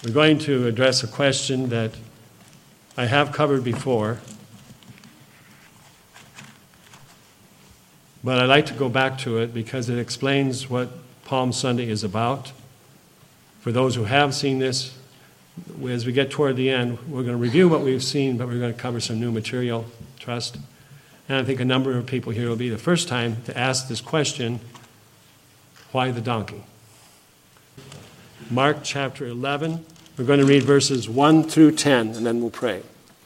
We're going to address a question that I have covered before, but I'd like to go back to it because it explains what Palm Sunday is about. For those who have seen this, as we get toward the end, we're going to review what we've seen, but we're going to cover some new material, trust. And I think a number of people here will be the first time to ask this question, why the donkey? Mark chapter 11, we're going to read verses 1 through 10, and then we'll pray.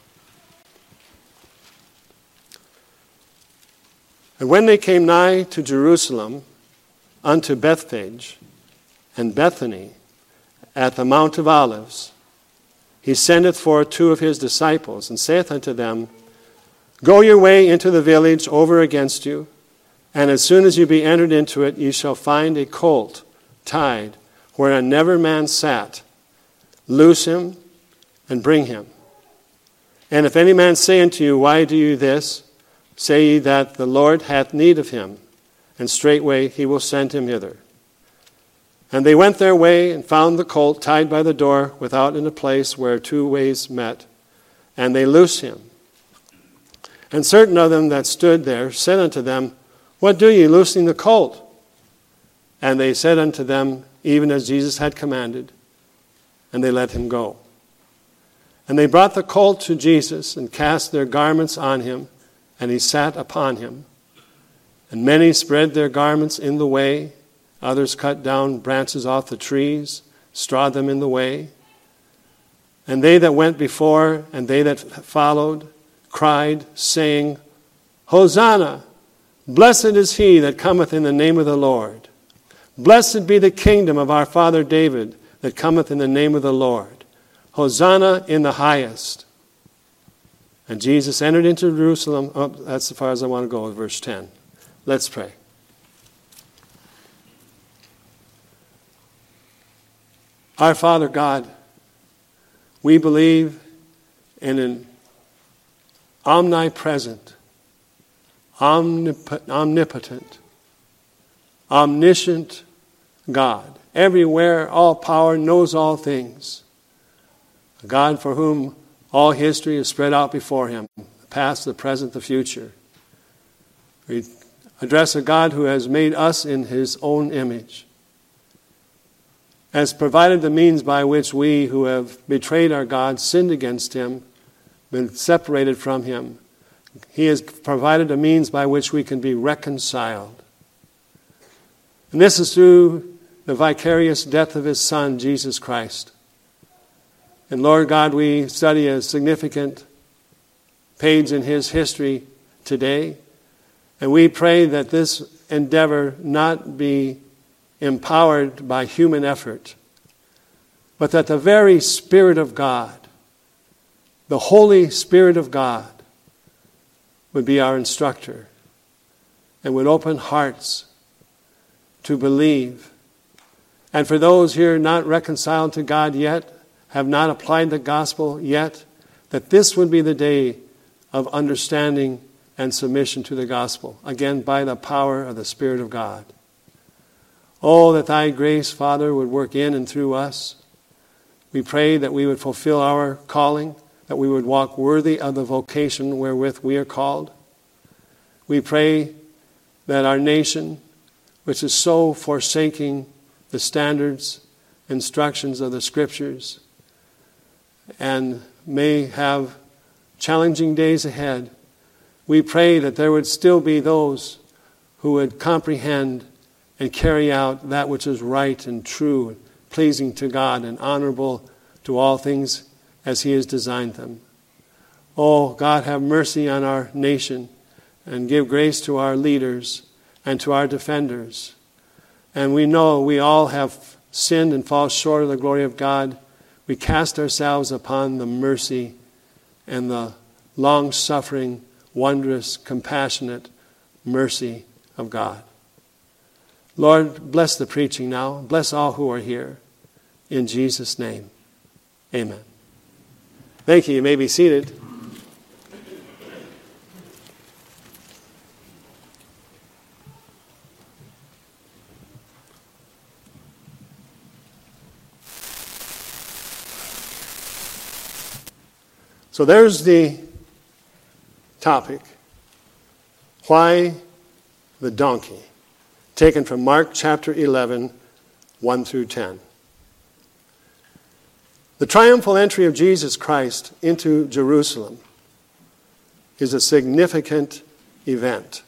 And when they came nigh to Jerusalem, unto Bethphage and Bethany, at the Mount of Olives, he sendeth forth two of his disciples, and saith unto them, Go your way into the village over against you, and as soon as you be entered into it, ye shall find a colt tied, whereon never man sat. Loose him, and bring him. And if any man say unto you, Why do you this? Say ye that the Lord hath need of him, and straightway he will send him hither. And they went their way, and found the colt tied by the door without in a place where two ways met. And they loosed him. And certain of them that stood there said unto them, What do ye, loosing the colt? And they said unto them, even as Jesus had commanded. And they let him go. And they brought the colt to Jesus, and cast their garments on him, and he sat upon him. And many spread their garments in the way. Others cut down branches off the trees, strawed them in the way. And they that went before, and they that followed, cried, saying, Hosanna! Blessed is he that cometh in the name of the Lord. Blessed be the kingdom of our father David that cometh in the name of the Lord. Hosanna in the highest. And Jesus entered into Jerusalem. Oh, that's as far as I want to go, verse 10. Let's pray. Our Father God, we believe in an omnipresent, omnipotent, omniscient God. Everywhere, all power, knows all things. A God for whom all history is spread out before him, the past, the present, the future. We address a God who has made us in his own image, has provided the means by which we who have betrayed our God, sinned against him, been separated from him. He has provided a means by which we can be reconciled. And this is through the vicarious death of his Son, Jesus Christ. And Lord God, we study a significant page in his history today. And we pray that this endeavor not be empowered by human effort, but that the very Spirit of God, the Holy Spirit of God, would be our instructor and would open hearts to believe. And for those here not reconciled to God yet, have not applied the gospel yet, that this would be the day of understanding and submission to the gospel, again by the power of the Spirit of God. Oh, that thy grace, Father, would work in and through us. We pray that we would fulfill our calling, that we would walk worthy of the vocation wherewith we are called. We pray that our nation, which is so forsaking the standards, instructions of the Scriptures, and may have challenging days ahead, we pray that there would still be those who would comprehend and carry out that which is right and true, and pleasing to God and honorable to all things as he has designed them. Oh, God, have mercy on our nation and give grace to our leaders and to our defenders. And we know we all have sinned and fall short of the glory of God. We cast ourselves upon the mercy and the long-suffering, wondrous, compassionate mercy of God. Lord, bless the preaching now. Bless all who are here. In Jesus' name, amen. Thank you. You may be seated. So there's the topic. Why the donkey? Taken from Mark chapter 11, 1 through 10. The triumphal entry of Jesus Christ into Jerusalem is a significant event.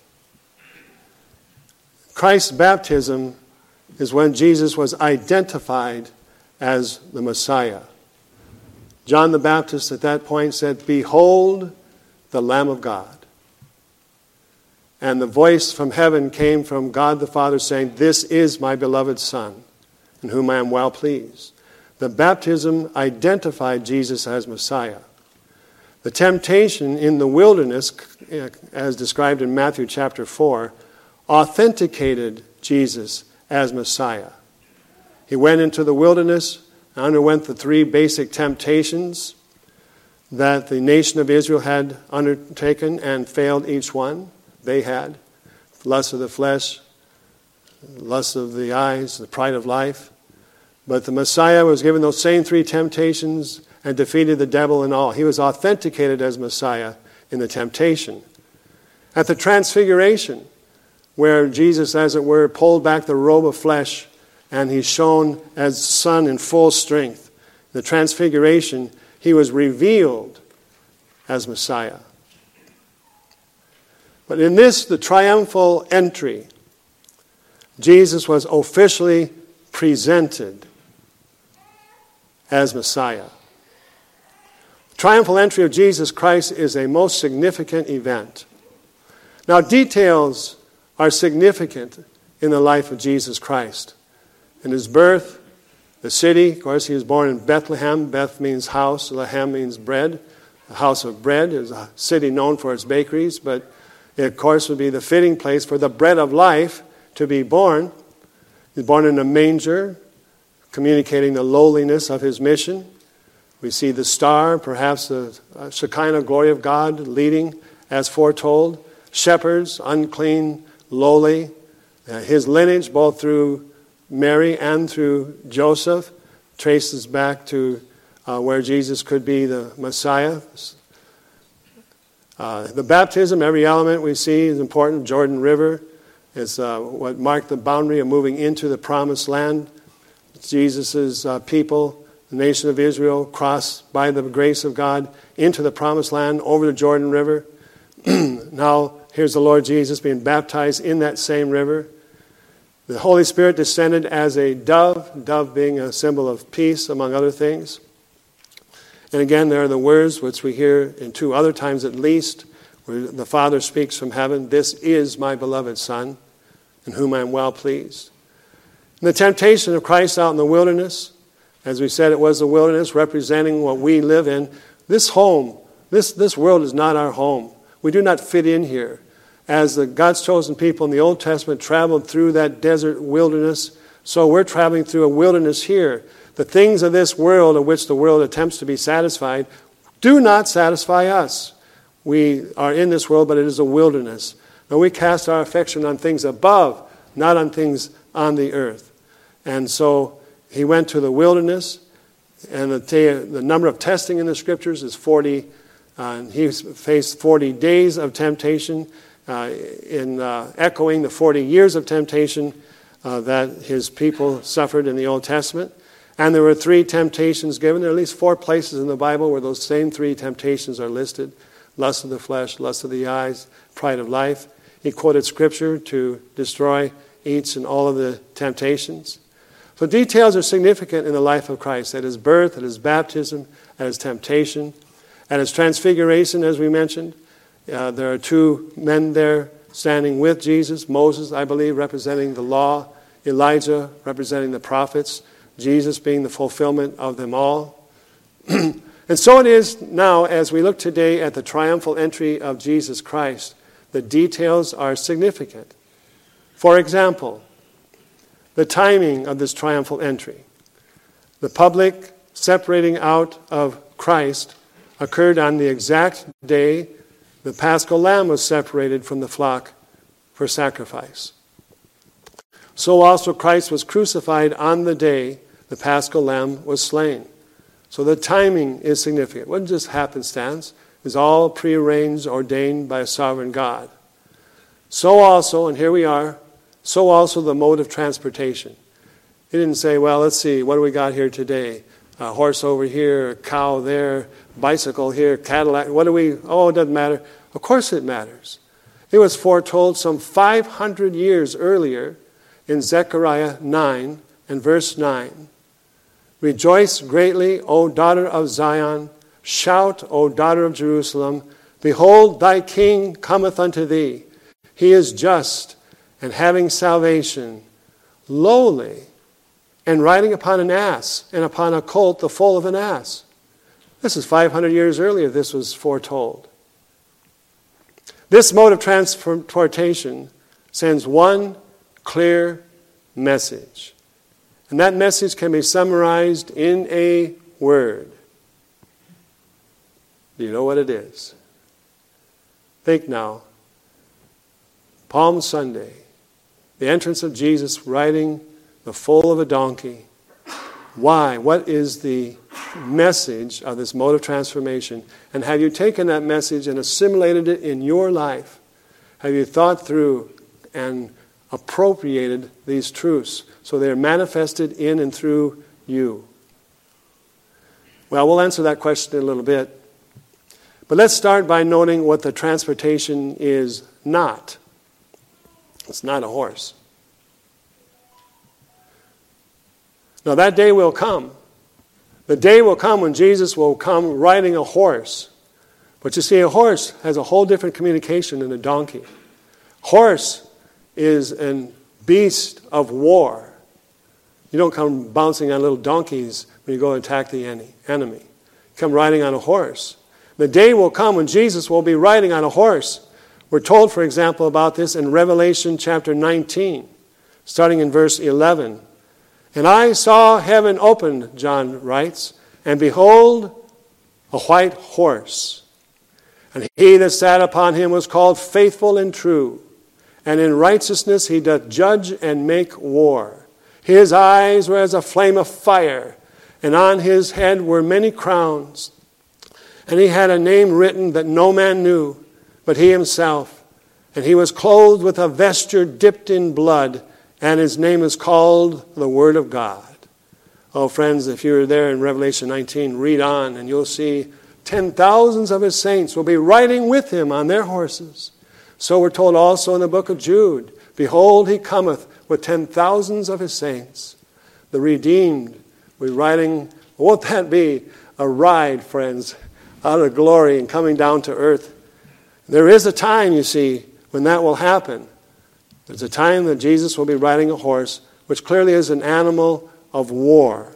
Christ's baptism is when Jesus was identified as the Messiah. John the Baptist at that point said, "Behold the Lamb of God." And the voice from heaven came from God the Father saying, "This is my beloved Son, in whom I am well pleased." The baptism identified Jesus as Messiah. The temptation in the wilderness, as described in Matthew chapter 4, authenticated Jesus as Messiah. He went into the wilderness, underwent the three basic temptations that the nation of Israel had undertaken and failed each one. They had lust of the flesh, lust of the eyes, the pride of life. But the Messiah was given those same three temptations and defeated the devil in all. He was authenticated as Messiah in the temptation. At the transfiguration, where Jesus, as it were, pulled back the robe of flesh and he's shown as Son in full strength. In the transfiguration, he was revealed as Messiah. But in this, the triumphal entry, Jesus was officially presented as Messiah. The triumphal entry of Jesus Christ is a most significant event. Now, details are significant in the life of Jesus Christ. In his birth, the city, of course, he was born in Bethlehem. Beth means house, Lehem means bread. The house of bread is a city known for its bakeries, but it, of course, would be the fitting place for the bread of life to be born. He was born in a manger, communicating the lowliness of his mission. We see the star, perhaps the Shekinah glory of God, leading as foretold. Shepherds, unclean, lowly. His lineage, both through Mary and through Joseph, traces back to where Jesus could be the Messiah. The baptism, every element we see is important. Jordan River is what marked the boundary of moving into the promised land. Jesus' people, the nation of Israel, crossed by the grace of God into the promised land over the Jordan River. Now, here's the Lord Jesus being baptized in that same river. The Holy Spirit descended as a dove being a symbol of peace, among other things. And again, there are the words which we hear in two other times at least, where the Father speaks from heaven, "This is my beloved Son, in whom I am well pleased." And the temptation of Christ out in the wilderness, as we said, it was the wilderness representing what we live in. This home, this world is not our home. We do not fit in here. As the God's chosen people in the Old Testament traveled through that desert wilderness, so we're traveling through a wilderness here. The things of this world of which the world attempts to be satisfied do not satisfy us. We are in this world, but it is a wilderness. And we cast our affection on things above, not on things on the earth. And so he went to the wilderness, and the number of testing in the Scriptures is 40. He faced 40 days of temptation, in echoing the 40 years of temptation that his people suffered in the Old Testament. And there were three temptations given. There are at least 4 places in the Bible where those same 3 temptations are listed. Lust of the flesh, lust of the eyes, pride of life. He quoted Scripture to destroy each and all of the temptations. So details are significant in the life of Christ. At his birth, at his baptism, at his temptation, at his transfiguration, as we mentioned. There are 2 men there standing with Jesus. Moses, I believe, representing the law. Elijah, representing the prophets. Jesus being the fulfillment of them all. And so it is now, as we look today at the triumphal entry of Jesus Christ, the details are significant. For example, the timing of this triumphal entry. The public separating out of Christ occurred on the exact day the Paschal lamb was separated from the flock for sacrifice. So also Christ was crucified on the day the Paschal lamb was slain. So the timing is significant. It wasn't just happenstance. It was all prearranged, ordained by a sovereign God. So also, and here we are, so also the mode of transportation. He didn't say, well, let's see, what do we got here today? A horse over here, a cow there, bicycle here, Cadillac. It doesn't matter. Of course it matters. It was foretold some 500 years earlier in Zechariah 9 and verse 9. Rejoice greatly, O daughter of Zion. Shout, O daughter of Jerusalem. Behold, thy king cometh unto thee. He is just and having salvation, lowly, and riding upon an ass, and upon a colt, the foal of an ass. This is 500 years earlier this was foretold. This mode of transportation sends one clear message. And that message can be summarized in a word. Do you know what it is? Think now. Palm Sunday, the entrance of Jesus riding the foal of a donkey. Why? What is the message of this mode of transformation? And have you taken that message and assimilated it in your life? Have you thought through and appropriated these truths so they're manifested in and through you? Well, we'll answer that question in a little bit. But let's start by noting what the transportation is not. It's not a horse. Now that day will come. The day will come when Jesus will come riding a horse. But you see, a horse has a whole different communication than a donkey. Horse is a beast of war. You don't come bouncing on little donkeys when you go attack the enemy. You come riding on a horse. The day will come when Jesus will be riding on a horse. We're told, for example, about this in Revelation chapter 19, starting in verse 11. And I saw heaven opened, John writes, and behold, a white horse. And he that sat upon him was called Faithful and True. And in righteousness he doth judge and make war. His eyes were as a flame of fire, and on his head were many crowns. And he had a name written that no man knew, but he himself. And he was clothed with a vesture dipped in blood, and his name is called the Word of God. Oh, friends, if you're there in Revelation 19, read on, and you'll see 10,000s of his saints will be riding with him on their horses. So we're told also in the book of Jude, behold, he cometh with 10,000s of his saints. The redeemed will be riding. Won't that be a ride, friends, out of glory and coming down to earth? There is a time, you see, when that will happen. There's a time that Jesus will be riding a horse, which clearly is an animal of war.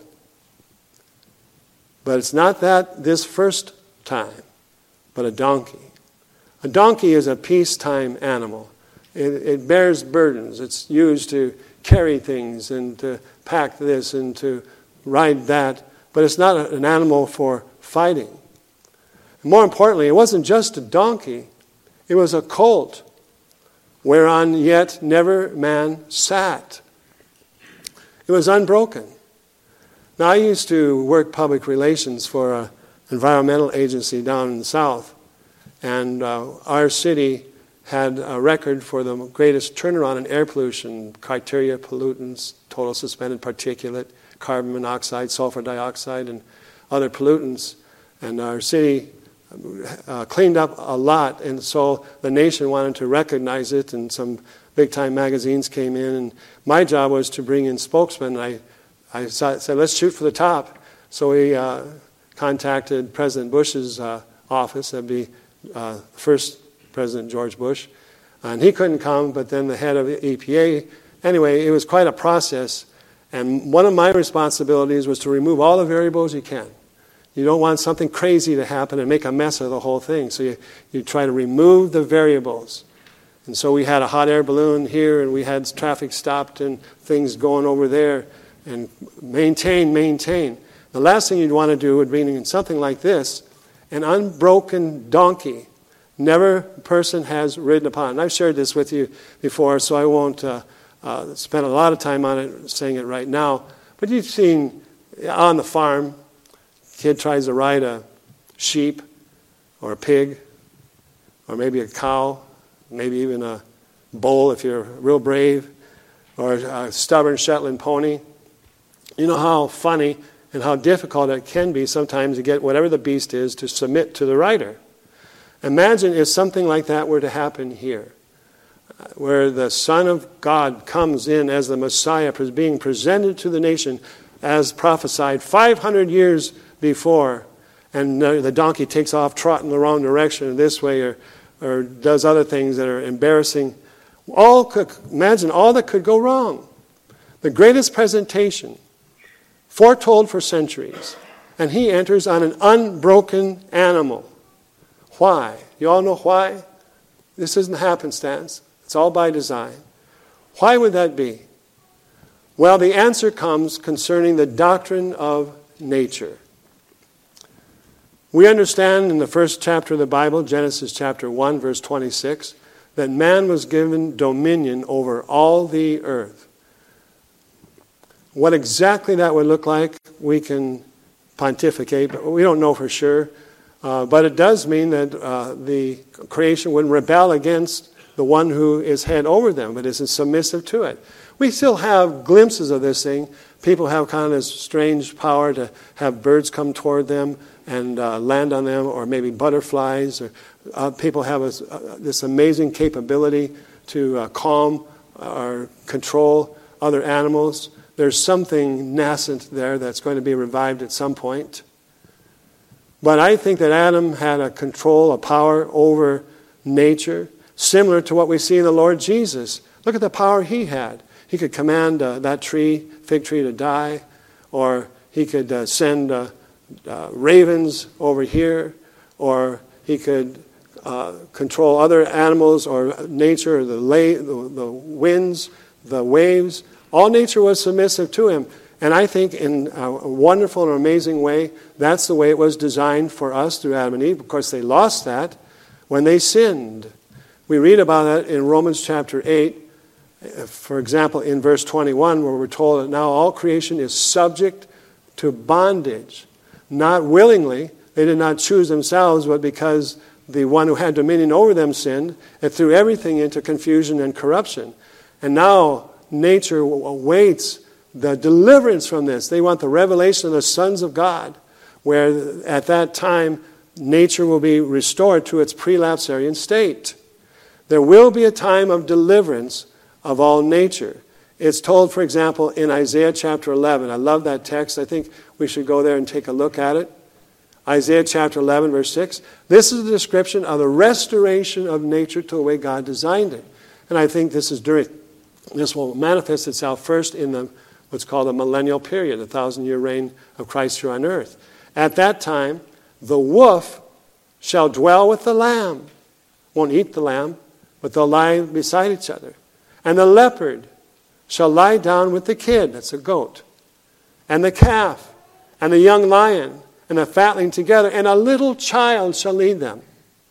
But it's not that this first time, but a donkey. A donkey is a peacetime animal. It bears burdens. It's used to carry things and to pack this and to ride that. But it's not an animal for fighting. And more importantly, it wasn't just a donkey. It was a colt, whereon yet never man sat. It was unbroken. Now, I used to work public relations for an environmental agency down in the south, and our city had a record for the greatest turnaround in air pollution, criteria pollutants, total suspended particulate, carbon monoxide, sulfur dioxide, and other pollutants. And our city cleaned up a lot, and so the nation wanted to recognize it, and some big-time magazines came in, and my job was to bring in spokesmen. I said, let's shoot for the top. So we contacted President Bush's office. That'd be first President George Bush. And he couldn't come, but then the head of the EPA. Anyway, it was quite a process. And one of my responsibilities was to remove all the variables you can. You don't want something crazy to happen and make a mess of the whole thing. So you try to remove the variables. And so we had a hot air balloon here, and we had traffic stopped and things going over there. And maintain. The last thing you'd want to do would be in something like this, an unbroken donkey. Never a person has ridden upon. And I've shared this with you before, so I won't spend a lot of time on it, saying it right now. But you've seen on the farm, kid tries to ride a sheep or a pig or maybe a cow, maybe even a bull if you're real brave, or a stubborn Shetland pony. You know how funny and how difficult it can be sometimes to get whatever the beast is to submit to the rider. Imagine if something like that were to happen here, where the Son of God comes in as the Messiah, being presented to the nation as prophesied 500 years before, and the donkey takes off trotting the wrong direction this way or does other things that are embarrassing. Imagine all that could go wrong. The greatest presentation, foretold for centuries, and he enters on an unbroken animal. Why? You all know why? This isn't happenstance. It's all by design. Why would that be? Well, the answer comes concerning the doctrine of nature. We understand in the first chapter of the Bible, Genesis chapter 1, verse 26, that man was given dominion over all the earth. What exactly that would look like, we can pontificate, but we don't know for sure. But it does mean that the creation would rebel against the one who is head over them, but isn't submissive to it. We still have glimpses of this thing. People have kind of this strange power to have birds come toward them and land on them, or maybe butterflies. Or people have this amazing capability to calm or control other animals. There's something nascent there that's going to be revived at some point. But I think that Adam had a control, a power over nature, similar to what we see in the Lord Jesus. Look at the power he had. He could command that fig tree to die, or he could send ravens over here, or he could control other animals or nature, the winds, the waves. All nature was submissive to him. And I think in a wonderful and amazing way, that's the way it was designed for us through Adam and Eve. Of course, they lost that when they sinned. We read about that in Romans chapter 8. For example, in verse 21, where we're told that now all creation is subject to bondage. Not willingly, they did not choose themselves, but because the one who had dominion over them sinned, it threw everything into confusion and corruption. And now nature awaits the deliverance from this. They want the revelation of the sons of God, where at that time nature will be restored to its prelapsarian state. There will be a time of deliverance of all nature. It's told, for example, in Isaiah chapter 11. I love that text. I think we should go there and take a look at it. Isaiah chapter 11, verse 6. This is a description of the restoration of nature to the way God designed it. And I think this will manifest itself first in what's called the millennial period, the 1,000-year reign of Christ here on earth. At that time, the wolf shall dwell with the lamb. Won't eat the lamb, but they'll lie beside each other. And the leopard shall lie down with the kid, that's a goat, and the calf, and the young lion, and the fatling together, and a little child shall lead them.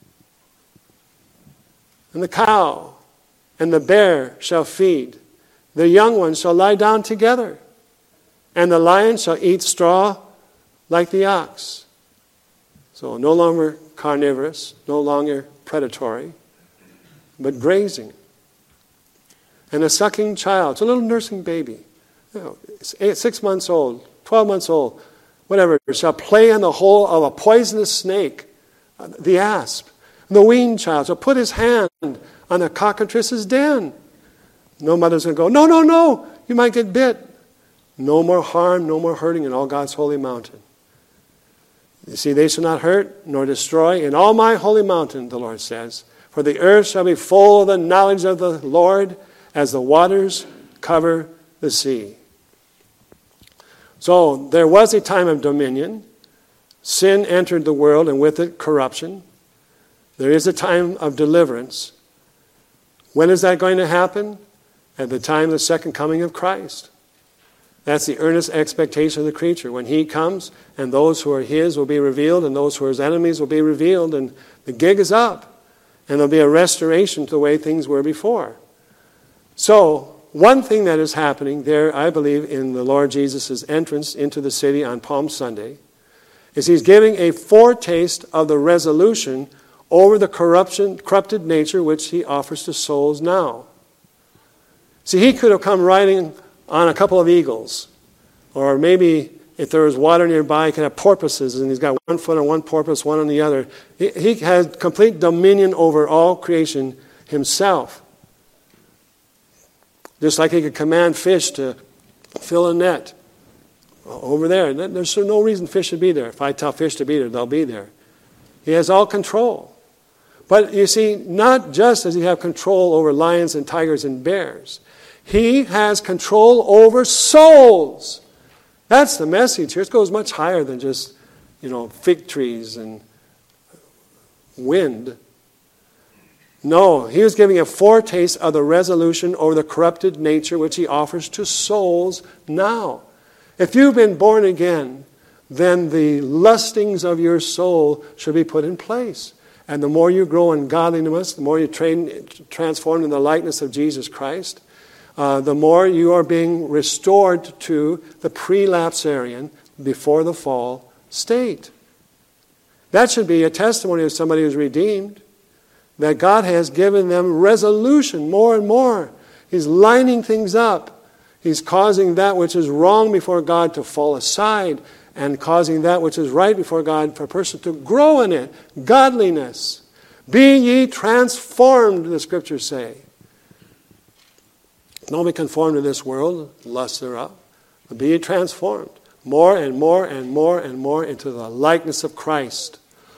And the cow and the bear shall feed. The young ones shall lie down together, and the lion shall eat straw like the ox. So no longer carnivorous, no longer predatory, but grazing. And a sucking child, it's a little nursing baby, 6 months old, 12 months old, whatever, shall play in the hole of a poisonous snake, the asp. And the weaned child shall put his hand on the cockatrice's den. No mother's going to go, no, you might get bit. No more harm, no more hurting in all God's holy mountain. You see, they shall not hurt nor destroy in all my holy mountain, the Lord says. For the earth shall be full of the knowledge of the Lord as the waters cover the sea. So there was a time of dominion. Sin entered the world, and with it corruption. There is a time of deliverance. When is that going to happen? At the time of the second coming of Christ. That's the earnest expectation of the creature. When he comes, and those who are his will be revealed, and those who are his enemies will be revealed, and the gig is up. And there'll be a restoration to the way things were before. So, one thing that is happening there, I believe, in the Lord Jesus' entrance into the city on Palm Sunday, is he's giving a foretaste of the resolution over the corrupted nature which he offers to souls now. See, he could have come riding on a couple of eagles, or maybe if there was water nearby, he could have porpoises, and he's got one foot on one porpoise, one on the other. He has complete dominion over all creation himself. Just like he could command fish to fill a net over there. There's no reason fish should be there. If I tell fish to be there, they'll be there. He has all control. But you see, not just does he have control over lions and tigers and bears, he has control over souls. That's the message here. It goes much higher than just, fig trees and wind. No, he was giving a foretaste of the resolution over the corrupted nature which he offers to souls now. If you've been born again, then the lustings of your soul should be put in place. And the more you grow in godliness, the more you transformed in the likeness of Jesus Christ, the more you are being restored to the pre-lapsarian, before the fall state. That should be a testimony of somebody who's redeemed, that God has given them resolution more and more. He's lining things up. He's causing that which is wrong before God to fall aside, and causing that which is right before God for a person to grow in it. Godliness. Be ye transformed, the Scriptures say. Don't be conformed to this world, lust thereof, but be ye transformed more and more and more and more into the likeness of Christ.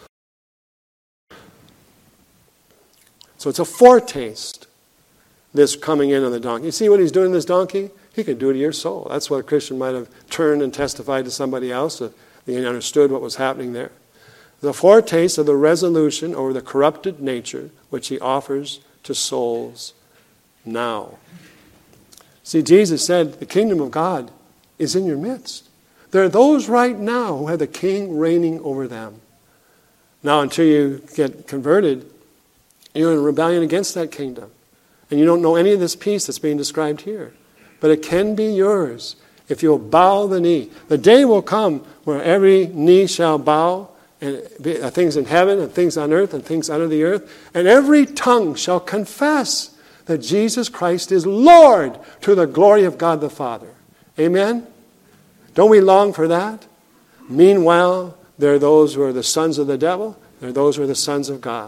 So it's a foretaste, this coming in on the donkey. You see what he's doing to this donkey? He could do it to your soul. That's what a Christian might have turned and testified to somebody else, that they understood what was happening there. The foretaste of the resolution over the corrupted nature which he offers to souls now. See, Jesus said, the kingdom of God is in your midst. There are those right now who have the king reigning over them. Now, until you get converted, you're in rebellion against that kingdom. And you don't know any of this peace that's being described here. But it can be yours if you'll bow the knee. The day will come where every knee shall bow, and things in heaven and things on earth and things under the earth, and every tongue shall confess that Jesus Christ is Lord, to the glory of God the Father. Amen? Don't we long for that? Meanwhile, there are those who are the sons of the devil. There are those who are the sons of God.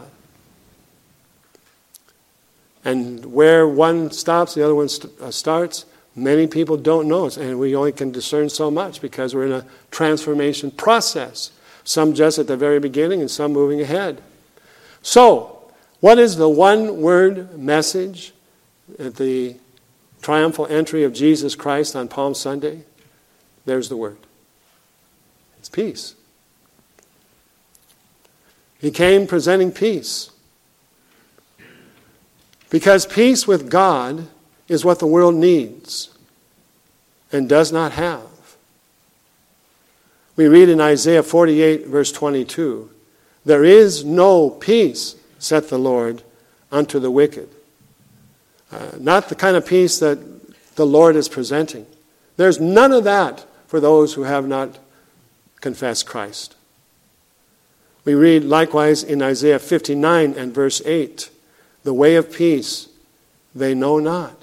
And where one stops, the other one starts. Many people don't know, and we only can discern so much because we're in a transformation process. Some just at the very beginning and some moving ahead. So, what is the one-word message at the triumphal entry of Jesus Christ on Palm Sunday? There's the word. It's peace. He came presenting peace. Because peace with God is what the world needs and does not have. We read in Isaiah 48, verse 22, there is no peace, saith the Lord, unto the wicked. Not the kind of peace that the Lord is presenting. There's none of that for those who have not confessed Christ. We read likewise in Isaiah 59 and verse 8, the way of peace they know not.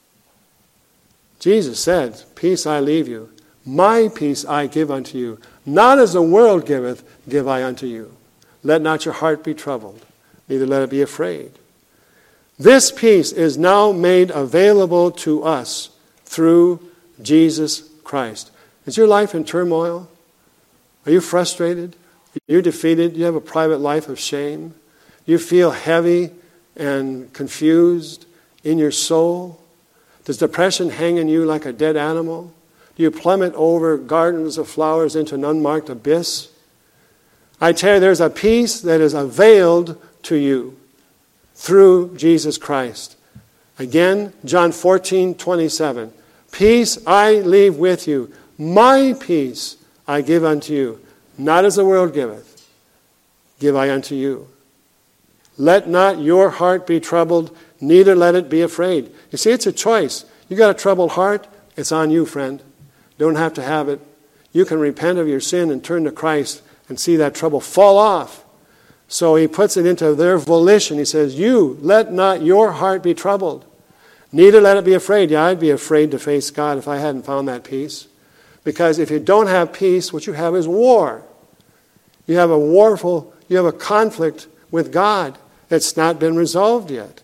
Jesus said, peace I leave you, my peace I give unto you. Not as the world giveth, give I unto you. Let not your heart be troubled, neither let it be afraid. This peace is now made available to us through Jesus Christ. Is your life in turmoil? Are you frustrated? Are you defeated? Do you have a private life of shame? Do you feel heavy and confused in your soul? Does depression hang in you like a dead animal? Do you plummet over gardens of flowers into an unmarked abyss? I tell you, there's a peace that is availed to you through Jesus Christ. Again, John 14:27. Peace I leave with you. My peace I give unto you. Not as the world giveth, give I unto you. Let not your heart be troubled, neither let it be afraid. You see, it's a choice. You got a troubled heart, it's on you, friend. Don't have to have it. You can repent of your sin and turn to Christ and see that trouble fall off. So he puts it into their volition. He says, you, let not your heart be troubled. Neither let it be afraid. Yeah, I'd be afraid to face God if I hadn't found that peace. Because if you don't have peace, what you have is war. You have a conflict with God that's not been resolved yet.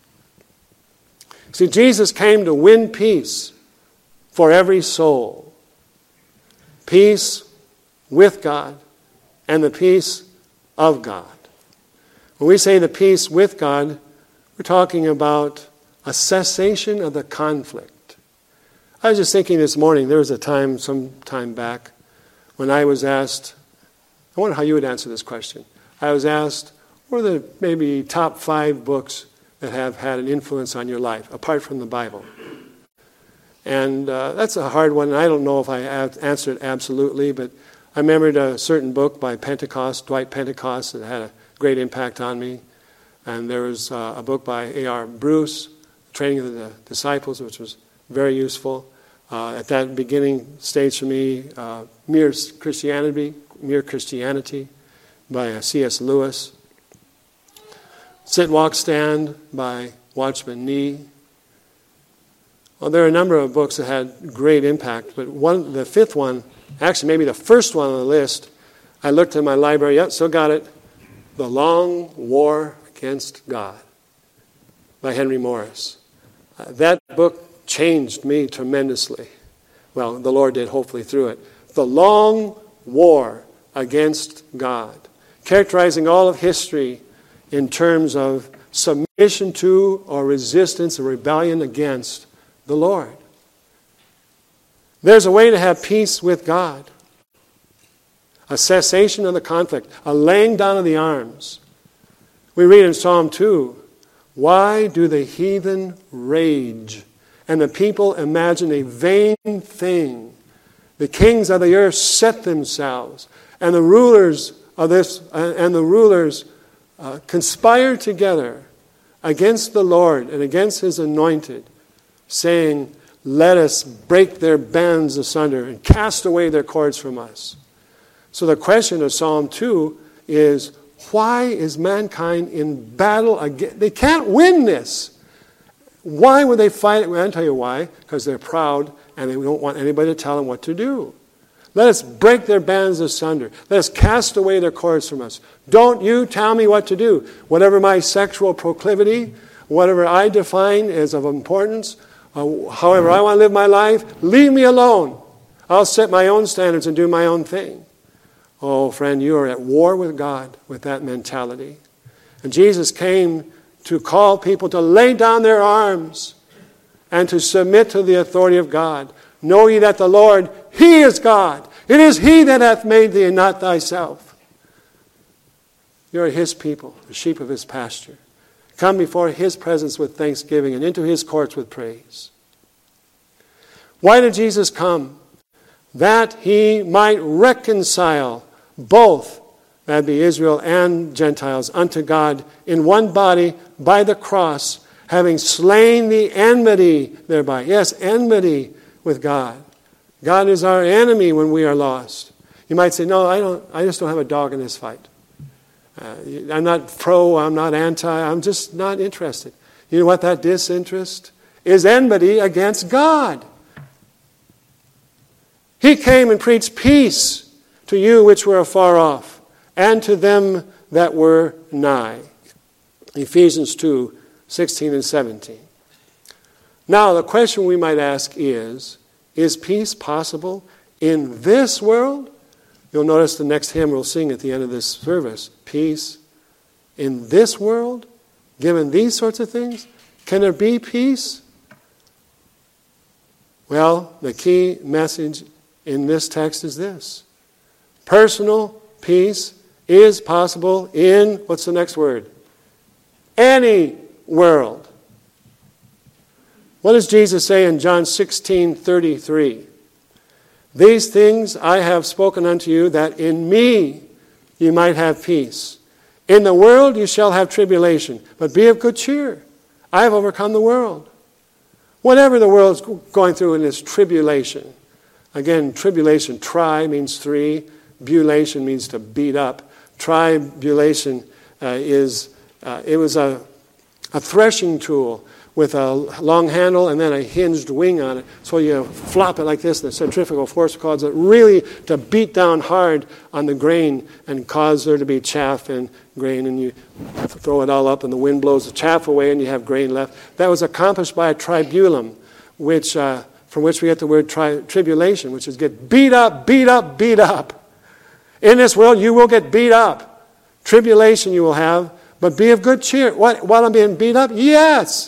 See, Jesus came to win peace for every soul. Peace with God and the peace of God. When we say the peace with God, we're talking about a cessation of the conflict. I was just thinking this morning, there was a time, some time back, when I was asked, I wonder how you would answer this question. I was asked, what are the maybe top 5 books that have had an influence on your life, apart from the Bible? And that's a hard one. I don't know if I answered it absolutely, but I remembered a certain book by Dwight Pentecost, that had a great impact on me. And there was a book by A.R. Bruce, Training of the Disciples, which was very useful. At that beginning stage for me, Mere Christianity by C.S. Lewis. Sit, Walk, Stand by Watchman Nee. Well, there are a number of books that had great impact, but the fifth one, actually maybe the first one on the list, I looked in my library, yep, still got it, The Long War Against God by Henry Morris. That book changed me tremendously. Well, the Lord did, hopefully, through it. The Long War Against God, characterizing all of history in terms of submission to or resistance or rebellion against the Lord. There's a way to have peace with God. A cessation of the conflict, a laying down of the arms. We read in Psalm 2, why do the heathen rage and the people imagine a vain thing? The kings of the earth set themselves, and the rulers of this conspire together against the Lord and against his anointed, saying, let us break their bands asunder and cast away their cords from us. So the question of Psalm 2 is, why is mankind in battle again? They can't win this. Why would they fight it? Well, I'll tell you why. Because they're proud and they don't want anybody to tell them what to do. Let us break their bands asunder. Let us cast away their cords from us. Don't you tell me what to do. Whatever my sexual proclivity, whatever I define as of importance, however I want to live my life, leave me alone. I'll set my own standards and do my own thing. Oh, friend, you are at war with God with that mentality. And Jesus came to call people to lay down their arms and to submit to the authority of God. Know ye that the Lord, He is God. It is He that hath made thee and not thyself. You are His people, the sheep of His pasture. Come before His presence with thanksgiving and into His courts with praise. Why did Jesus come? That He might reconcile both, that be Israel and Gentiles, unto God in one body by the cross, having slain the enmity thereby. Yes, enmity with God. God is our enemy when we are lost. You might say, no, I just don't have a dog in this fight. I'm not pro, I'm not anti, I'm just not interested. You know what that disinterest is? Enmity against God. He came and preached peace to you which were afar off, and to them that were nigh. Ephesians 2, 16 and 17. Now, the question we might ask is peace possible in this world? You'll notice the next hymn we'll sing at the end of this service. Peace in this world? Given these sorts of things? Can there be peace? Well, the key message in this text is this. Personal peace is possible in, what's the next word? Any world. What does Jesus say in John 16:33? These things I have spoken unto you, that in me you might have peace. In the world you shall have tribulation, but be of good cheer. I have overcome the world. Whatever the world's going through in this tribulation. Again, tribulation, tri means 3. Tribulation means to beat up. Tribulation it was a threshing tool with a long handle and then a hinged wing on it. So you flop it like this, and the centrifugal force causes it really to beat down hard on the grain and cause there to be chaff and grain, and you throw it all up and the wind blows the chaff away and you have grain left. That was accomplished by a tribulum, from which we get the word tribulation, which is get beat up, beat up, beat up. In this world you will get beat up. Tribulation you will have, but be of good cheer. While I'm being beat up? Yes!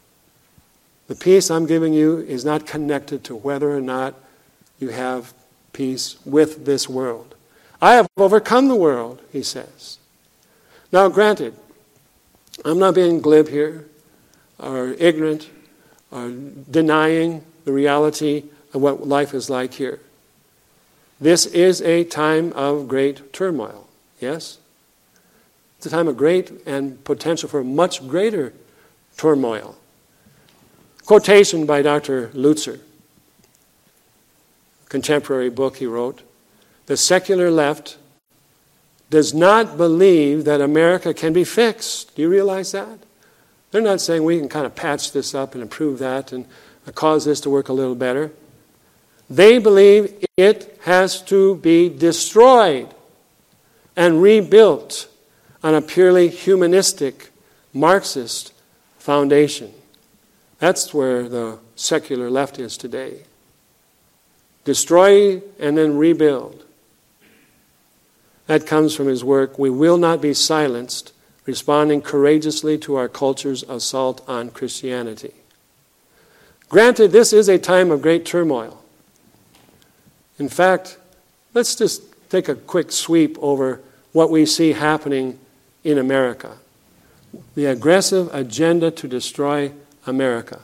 The peace I'm giving you is not connected to whether or not you have peace with this world. I have overcome the world, he says. Now, granted, I'm not being glib here or ignorant or denying the reality of what life is like here. This is a time of great turmoil, yes? It's a time of great and potential for much greater turmoil. Quotation by Dr. Lutzer, contemporary book he wrote. The secular left does not believe that America can be fixed. Do you realize that? They're not saying we can kind of patch this up and improve that and cause this to work a little better. They believe it has to be destroyed and rebuilt on a purely humanistic, Marxist foundation. That's where the secular left is today. Destroy and then rebuild. That comes from his work, We Will Not Be Silenced, Responding Courageously to Our Culture's Assault on Christianity. Granted, this is a time of great turmoil. In fact, let's just take a quick sweep over what we see happening in America. The aggressive agenda to destroy America.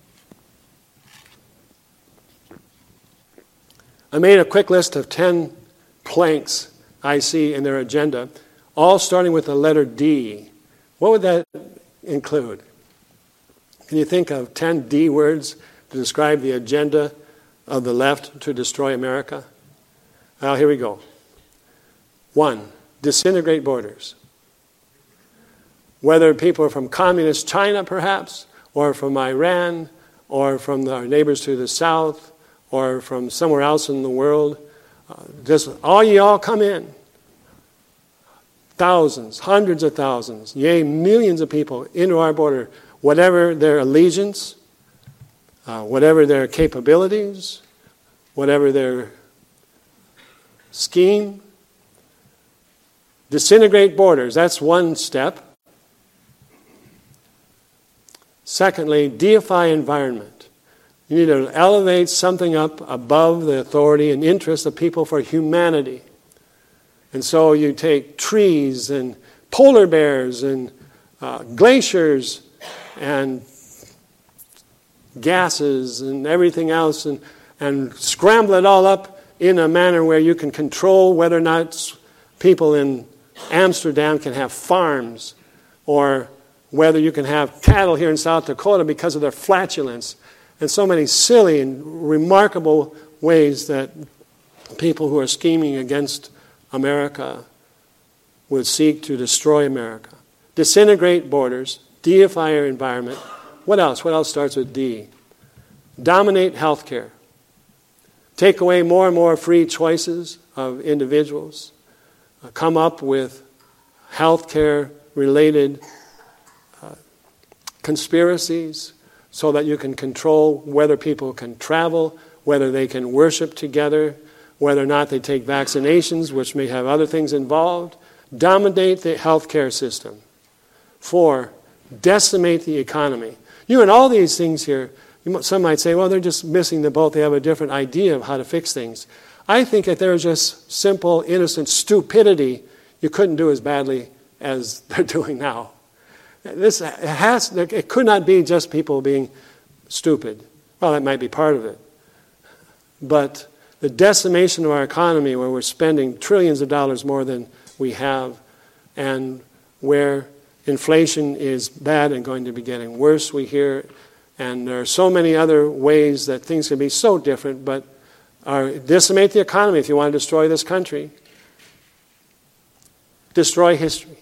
I made a quick list of 10 planks I see in their agenda, all starting with the letter D. What would that include? Can you think of 10 D words to describe the agenda of the left to destroy America? Well, here we go. 1, disintegrate borders. Whether people are from communist China, perhaps, or from Iran, or from our neighbors to the south, or from somewhere else in the world, just all ye all come in. Thousands, hundreds of thousands, yea, millions of people into our border, whatever their allegiance, whatever their capabilities, whatever their scheme. Disintegrate borders, that's one step. Secondly, deify environment. You need to elevate something up above the authority and interest of people for humanity. And so you take trees and polar bears and glaciers and gases and everything else and scramble it all up in a manner where you can control whether or not people in Amsterdam can have farms, or whether you can have cattle here in South Dakota because of their flatulence, and so many silly and remarkable ways that people who are scheming against America would seek to destroy America. Disintegrate borders, deify our environment. What else? What else starts with D? Dominate healthcare. Take away more and more free choices of individuals. Come up with healthcare-related conspiracies so that you can control whether people can travel, whether they can worship together, whether or not they take vaccinations, which may have other things involved. Dominate the healthcare system. 4, decimate the economy. And all these things here, some might say, well, they're just missing the boat. They have a different idea of how to fix things. I think if there was just simple, innocent stupidity, you couldn't do as badly as they're doing now. It could not be just people being stupid. Well, that might be part of it. But the decimation of our economy, where we're spending trillions of dollars more than we have, and where inflation is bad and going to be getting worse, we hear, and there are so many other ways that things can be so different, but decimate the economy if you want to destroy this country. destroy history.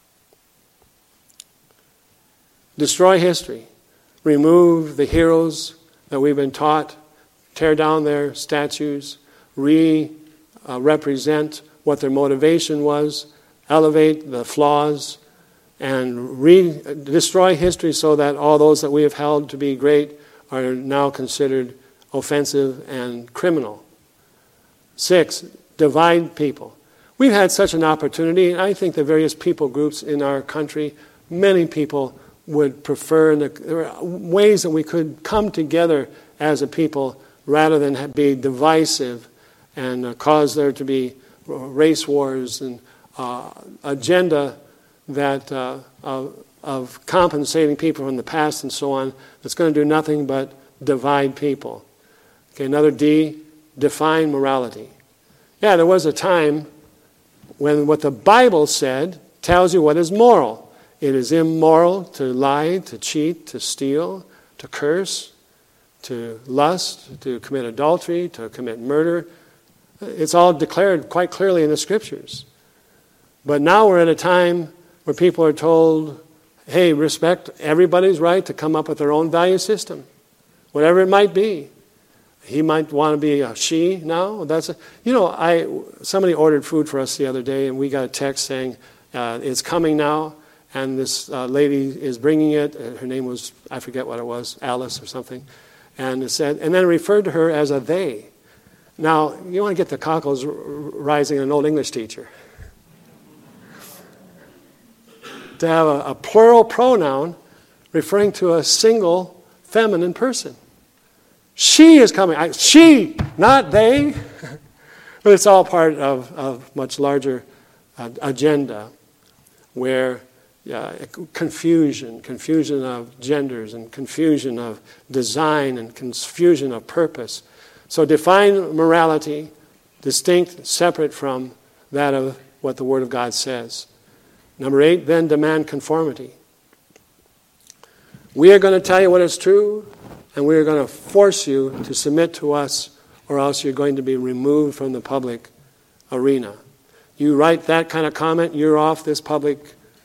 Destroy history. Remove the heroes that we've been taught. Tear down their statues. Represent what their motivation was. Elevate the flaws. And destroy history so that all those that we have held to be great are now considered offensive and criminal. 6, divide people. We've had such an opportunity, and I think the various people groups in our country, many people would prefer, there are ways that we could come together as a people rather than be divisive and cause there to be race wars and agenda that of compensating people from the past and so on, that's going to do nothing but divide people. Okay, another D, define morality. Yeah, there was a time when what the Bible said tells you what is moral. It is immoral to lie, to cheat, to steal, to curse, to lust, to commit adultery, to commit murder. It's all declared quite clearly in the Scriptures. But now we're at a time where people are told, hey, respect everybody's right to come up with their own value system, whatever it might be. He might want to be a she now. Somebody ordered food for us the other day, and we got a text saying it's coming now, and this lady is bringing it. Her name was, I forget what it was, Alice or something, and it said, and then it referred to her as a they. Now you want to get the cockles rising in an old English teacher. To have a plural pronoun referring to a single feminine person. She is coming. She, not they. But it's all part of much larger agenda where confusion of genders and confusion of design and confusion of purpose. So define morality distinct, separate from that of what the Word of God says. Number 8, then demand conformity. We are going to tell you what is true, and we are going to force you to submit to us, or else you're going to be removed from the public arena. You write that kind of comment, you're off this public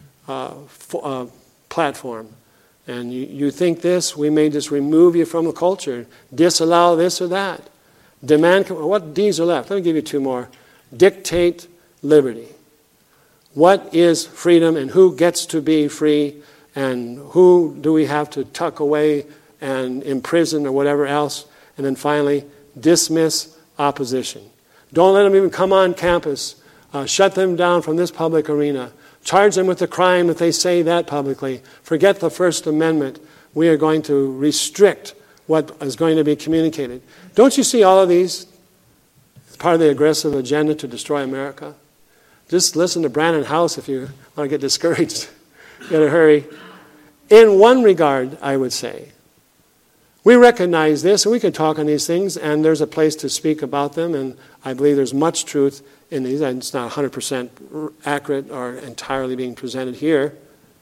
platform. And you think this, we may just remove you from the culture, disallow this or that. Demand, what D's are left? Let me give you 2 more. Dictate liberty. What is freedom and who gets to be free and who do we have to tuck away and imprison or whatever else? And then finally, dismiss opposition. Don't let them even come on campus. Shut them down from this public arena. Charge them with the crime if they say that publicly. Forget the First Amendment. We are going to restrict what is going to be communicated. Don't you see all of these as part of the aggressive agenda to destroy America? Just listen to Brannon House if you want to get discouraged. You got to hurry. In one regard, I would say, we recognize this, and we can talk on these things, and there's a place to speak about them, and I believe there's much truth in these, and it's not 100% accurate or entirely being presented here.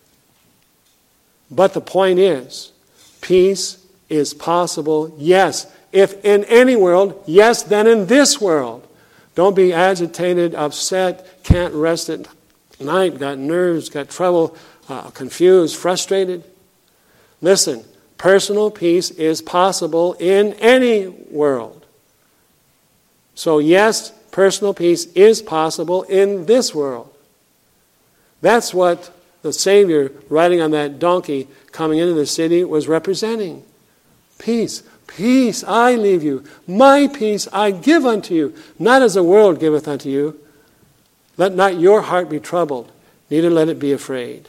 But the point is, peace is possible, yes. If in any world, yes, then in this world. Don't be agitated, upset, can't rest at night, got nerves, got trouble, confused, frustrated. Listen, personal peace is possible in any world. So yes, personal peace is possible in this world. That's what the Savior riding on that donkey coming into the city was representing. Peace. Peace I leave you. My peace I give unto you. Not as the world giveth unto you. Let not your heart be troubled, neither let it be afraid.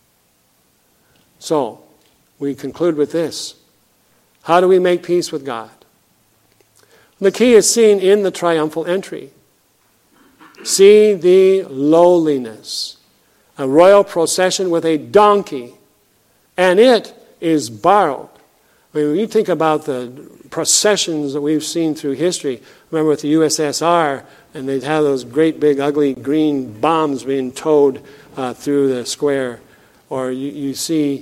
So, we conclude with this. How do we make peace with God? The key is seen in the triumphal entry. See the lowliness. A royal procession with a donkey, and it is borrowed. I mean, when you think about the processions that we've seen through history, remember with the USSR, and they'd have those great big ugly green bombs being towed through the square, or you see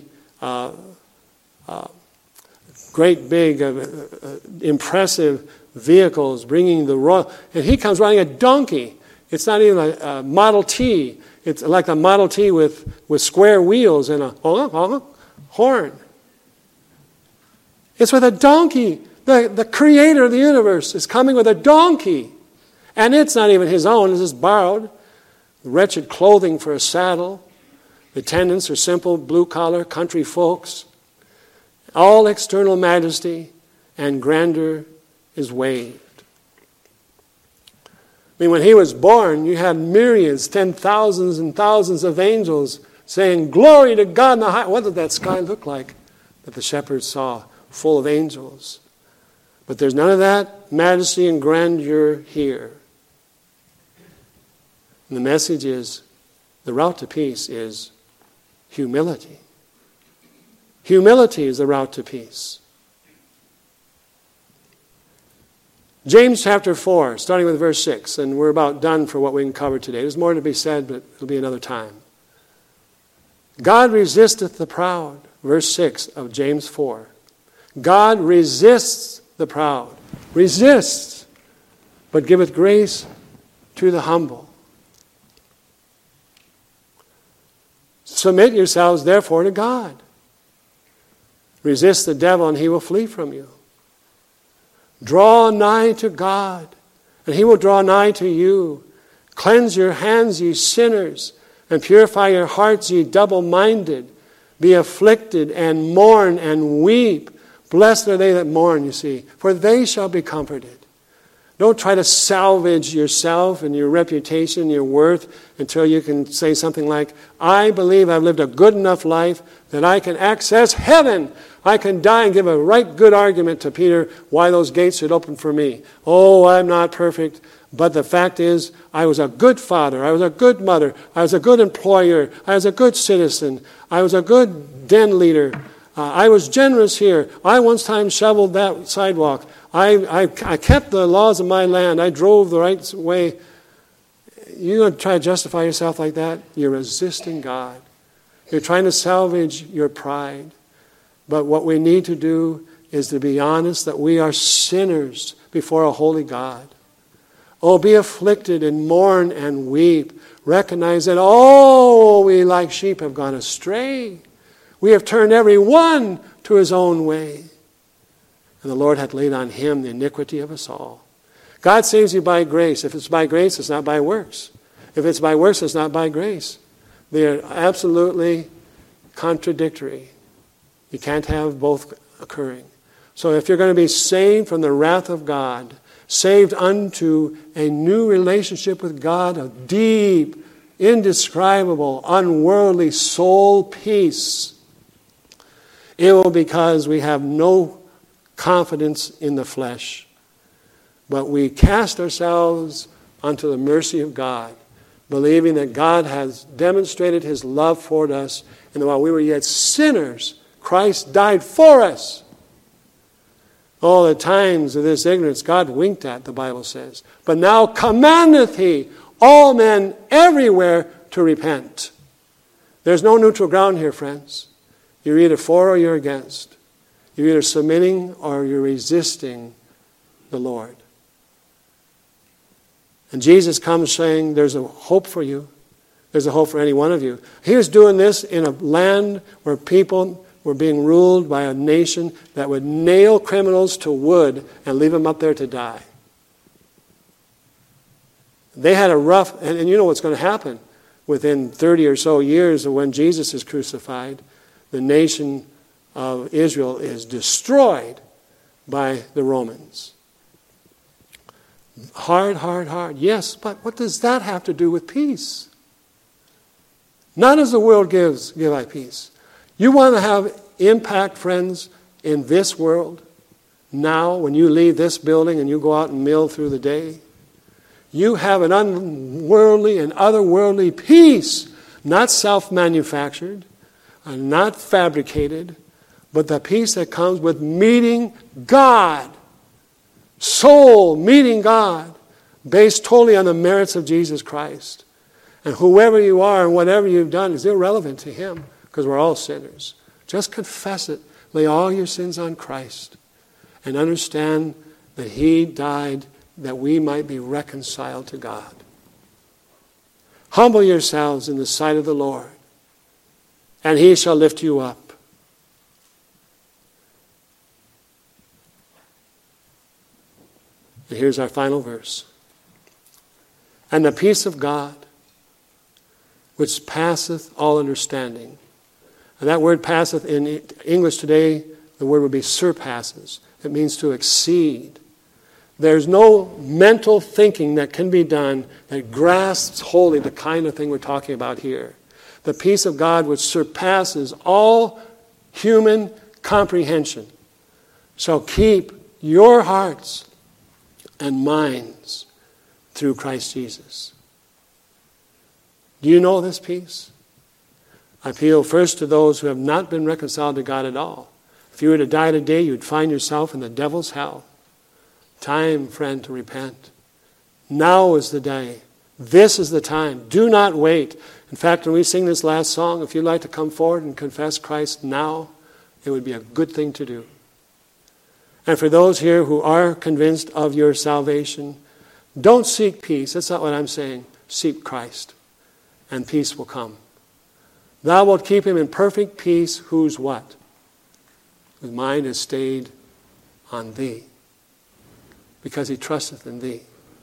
great big impressive vehicles bringing the royal, and he comes riding a donkey. It's not even a Model T. It's like a Model T with square wheels and a horn. It's with a donkey. The creator of the universe is coming with a donkey. And it's not even his own, it's just borrowed. Wretched clothing for a saddle. The attendants are simple, blue-collar country folks. All external majesty and grandeur is waved. I mean, when he was born, you had myriads, 10,000s and thousands of angels saying, "Glory to God in the high." What did that sky look like that the shepherds saw, full of angels? But there's none of that majesty and grandeur here. And the message is, the route to peace is humility. Humility is the route to peace. James chapter 4, starting with verse 6, and we're about done for what we can cover today. There's more to be said, but it'll be another time. God resisteth the proud, verse 6 of James 4. God resists the proud. Resists, but giveth grace to the humble. Submit yourselves, therefore, to God. Resist the devil, and he will flee from you. Draw nigh to God, and he will draw nigh to you. Cleanse your hands, ye sinners, and purify your hearts, ye double-minded. Be afflicted, and mourn, and weep. Blessed are they that mourn, you see, for they shall be comforted. Don't try to salvage yourself and your reputation, your worth, until you can say something like, "I believe I've lived a good enough life that I can access heaven. I can die and give a right good argument to Peter why those gates should open for me. Oh, I'm not perfect, but the fact is I was a good father. I was a good mother. I was a good employer. I was a good citizen. I was a good den leader. I was generous here. I once time shoveled that sidewalk. I kept the laws of my land. I drove the right way." You're going to try to justify yourself like that? You're resisting God. You're trying to salvage your pride. But what we need to do is to be honest that we are sinners before a holy God. Oh, be afflicted and mourn and weep. Recognize that all we like sheep have gone astray. We have turned every one to his own way. And the Lord hath laid on him the iniquity of us all. God saves you by grace. If it's by grace, it's not by works. If it's by works, it's not by grace. They are absolutely contradictory. You can't have both occurring. So if you're going to be saved from the wrath of God, saved unto a new relationship with God, a deep, indescribable, unworldly soul peace, it will be because we have no confidence in the flesh, but we cast ourselves unto the mercy of God, believing that God has demonstrated his love for us, and that while we were yet sinners, Christ died for us. All the times of this ignorance God winked at, the Bible says. But now commandeth he all men everywhere to repent. There's no neutral ground here, friends. You're either for or you're against. You're either submitting or you're resisting the Lord. And Jesus comes saying, there's a hope for you. There's a hope for any one of you. He was doing this in a land where people were being ruled by a nation that would nail criminals to wood and leave them up there to die. They had a rough, and you know what's going to happen. Within 30 or so years of when Jesus is crucified, the nation of Israel is destroyed by the Romans. Hard, hard, hard. Yes, but what does that have to do with peace? Not as the world gives, give I peace. You want to have impact, friends, in this world, now, when you leave this building and you go out and mill through the day, you have an unworldly and otherworldly peace, not self-manufactured, not fabricated, but the peace that comes with meeting God. Soul meeting God, based totally on the merits of Jesus Christ. And whoever you are and whatever you've done is irrelevant to him, because we're all sinners. Just confess it. Lay all your sins on Christ. And understand that he died that we might be reconciled to God. Humble yourselves in the sight of the Lord, and he shall lift you up. And here's our final verse. And the peace of God, which passeth all understanding. And that word passeth in English today, the word would be surpasses. It means to exceed. There's no mental thinking that can be done that grasps wholly the kind of thing we're talking about here. The peace of God, which surpasses all human comprehension, shall keep your hearts and minds through Christ Jesus. Do you know this peace? I appeal first to those who have not been reconciled to God at all. If you were to die today, you'd find yourself in the devil's hell. Time, friend, to repent. Now is the day. This is the time. Do not wait. In fact, when we sing this last song, if you'd like to come forward and confess Christ now, it would be a good thing to do. And for those here who are convinced of your salvation, don't seek peace. That's not what I'm saying. Seek Christ, and peace will come. Thou wilt keep him in perfect peace, whose what? Whose mind is stayed on thee, because he trusteth in thee.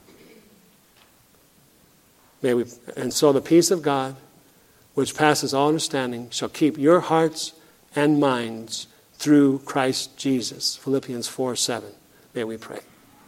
And so the peace of God, which passes all understanding, shall keep your hearts and minds through Christ Jesus. Philippians 4:7. May we pray.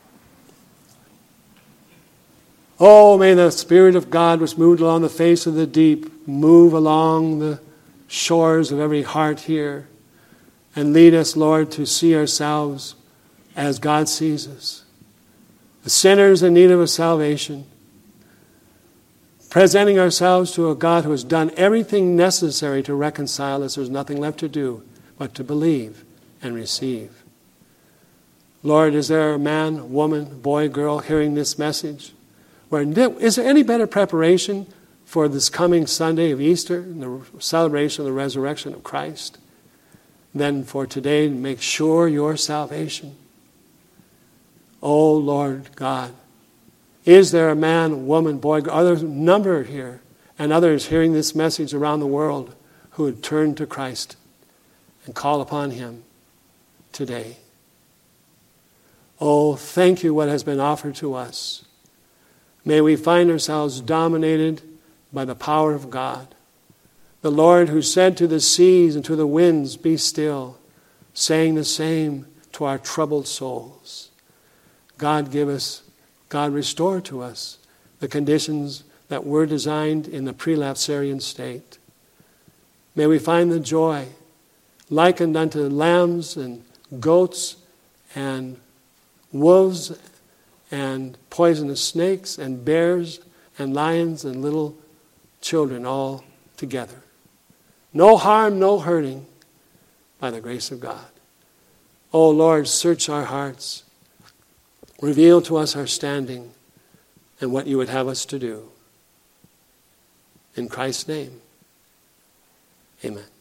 Oh, may the Spirit of God, which moved along the face of the deep, move along the shores of every heart here and lead us, Lord, to see ourselves as God sees us. The sinners in need of a salvation, presenting ourselves to a God who has done everything necessary to reconcile us. There's nothing left to do but to believe and receive. Lord, is there a man, woman, boy, girl hearing this message? Is there any better preparation for this coming Sunday of Easter and the celebration of the resurrection of Christ than for today to make sure your salvation? Oh, Lord God, is there a man, woman, boy, girl, others numbered here, and others hearing this message around the world who would turn to Christ and call upon him today? Oh, thank you what has been offered to us. May we find ourselves dominated by the power of God. The Lord who said to the seas and to the winds, be still, saying the same to our troubled souls. God restore to us the conditions that were designed in the prelapsarian state. May we find the joy likened unto lambs and goats and wolves and poisonous snakes and bears and lions and little children all together. No harm, no hurting by the grace of God. Oh Lord, search our hearts. Reveal to us our standing and what you would have us to do. In Christ's name, amen.